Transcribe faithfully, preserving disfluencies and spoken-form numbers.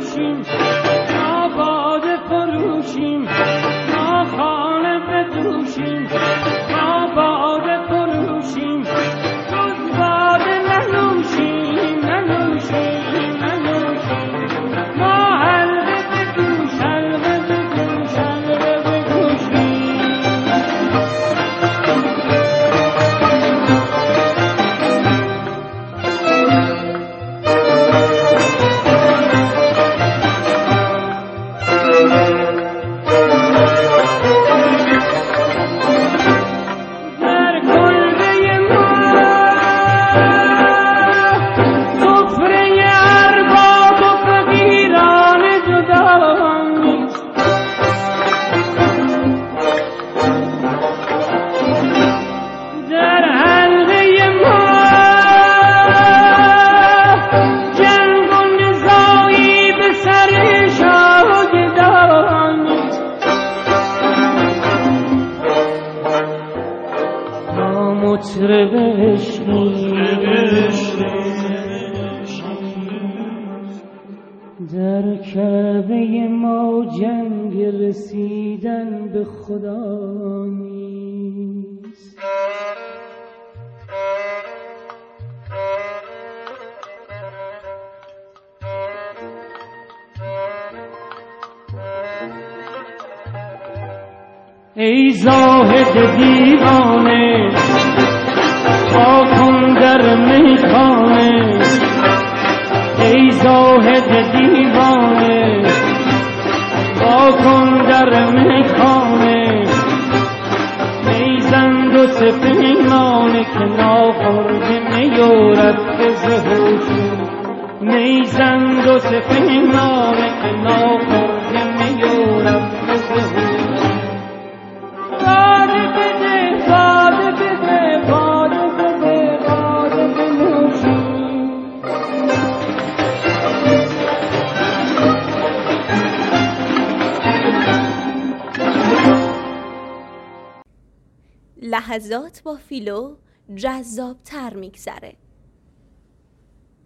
بنوشیم، ما باده فروشیم، ما خانه بدوشیم، ما باده فروشیم، جز باده ننوشیم، ننوشیم، ننوشیم. ما حلقه بدوش، حلقه بدوش، حلقه بدوشیم. در کعبه ما جنگ رسیدن به خدا نیست. ای زاهد دیوانه پا کن در میخانه، ای زاهد دیوانه پا کن در میخانه، میزن دو سه پیمانه که ناخورده میارد به زهوش، میزن دو سه پیمانه که ناخورده میارد به زهوش. باده بده، باده بده، باده بده، باده بنوشیم. لحظات با فیلو جذاب تر میگذره.